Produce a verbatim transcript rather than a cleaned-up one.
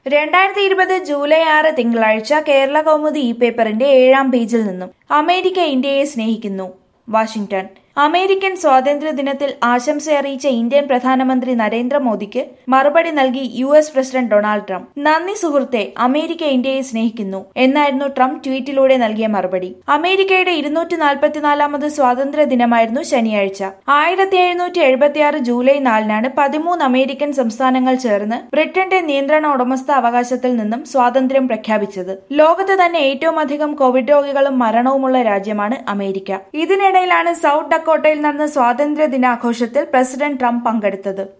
രണ്ടായിരത്തി ഇരുപത് ജൂലൈ ആറ് തിങ്കളാഴ്ച കേരള കൗമുദി ഇ പേപ്പറിന്റെ ഏഴാം പേജിൽ നിന്നും അമേരിക്ക ഇന്ത്യയെ സ്നേഹിക്കുന്നു. വാഷിംഗ്ടൺ. അമേരിക്കൻ സ്വാതന്ത്ര്യ ദിനത്തിൽ ആശംസയറിയിച്ച ഇന്ത്യൻ പ്രധാനമന്ത്രി നരേന്ദ്രമോദിക്ക് മറുപടി നൽകി U S president Donald Trump. നന്ദി സുഹൃത്തെ, അമേരിക്ക ഇന്ത്യയെ സ്നേഹിക്കുന്നു എന്നായിരുന്നു ട്രംപ് ട്വീറ്റിലൂടെ നൽകിയ മറുപടി. അമേരിക്കയുടെ ഇരുന്നൂറ്റി നാൽപ്പത്തിനാലാമത് സ്വാതന്ത്ര്യ ദിനമായിരുന്നു ശനിയാഴ്ച. ആയിരത്തി എഴുന്നൂറ്റി എഴുപത്തിയാറ് ജൂലൈ നാലിനാണ് പതിമൂന്ന് അമേരിക്കൻ സംസ്ഥാനങ്ങൾ ചേർന്ന് ബ്രിട്ടന്റെ നിയന്ത്രണ ഉടമസ്ഥ അവകാശത്തിൽ നിന്നും സ്വാതന്ത്ര്യം പ്രഖ്യാപിച്ചത്. ലോകത്ത് തന്നെ ഏറ്റവും അധികം കോവിഡ് രോഗികളും മരണവുമുള്ള രാജ്യമാണ് അമേരിക്ക. ഇതിനിടയിലാണ് സൗത്ത് ഡക്കോട്ടയിൽ നടന്ന സ്വാതന്ത്ര്യ ദിനാഘോഷത്തിൽ പ്രസിഡന്റ് ട്രംപ് പങ്കെടുത്തത്.